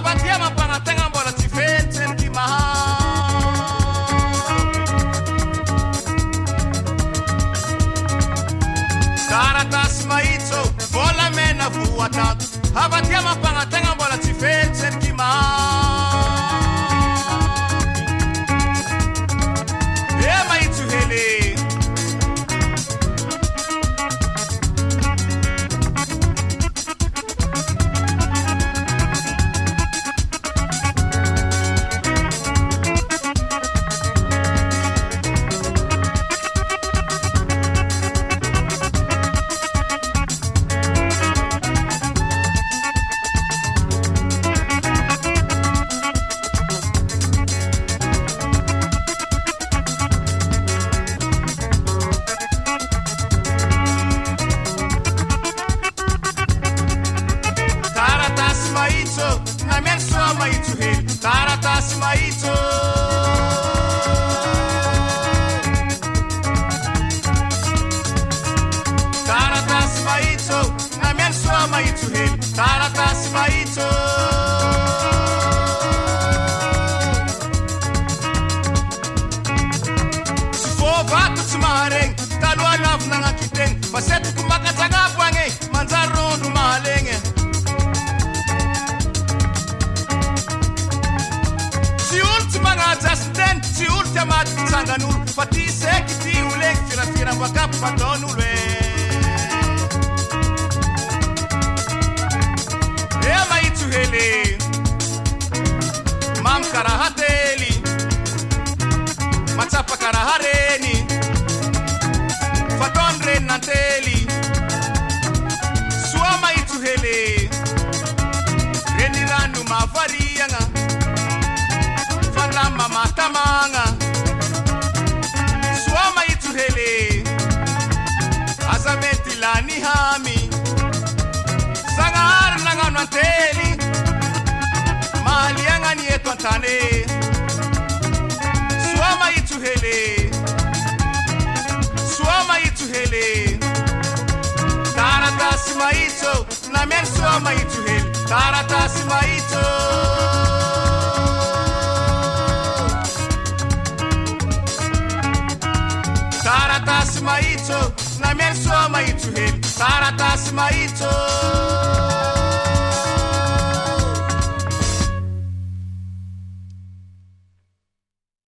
Abatiama pangatenga mbola tifetsen ki maha. Taratas maitso, bola mena vuatat. Abatiama pangatenga mbola tifetsen ki maha. E maitso hele. Taratas maitso. Taratas maitso, na men sua maitso hel. Taratas maitso. Sifo vato tsumareng, talua nav nanga kiteng. Pasetu kumaka tanga bwange, manzarondo malenge. Jasten, si ultima sanganul, fati sekiti ulek fira wakap padonulwe. Ema itu hele, mam karahateli, matapa karahareni, faton renanteli, suama itu hele, reniranu mavarianga. Mama tamanga suama itu hele azameti lani hami sangar langa nanteli mali anga ni etwantane suama itu hele taratas maito na men suama itu hele taratas maito. Taratas maito, na men sua maito hel. Taratas maito.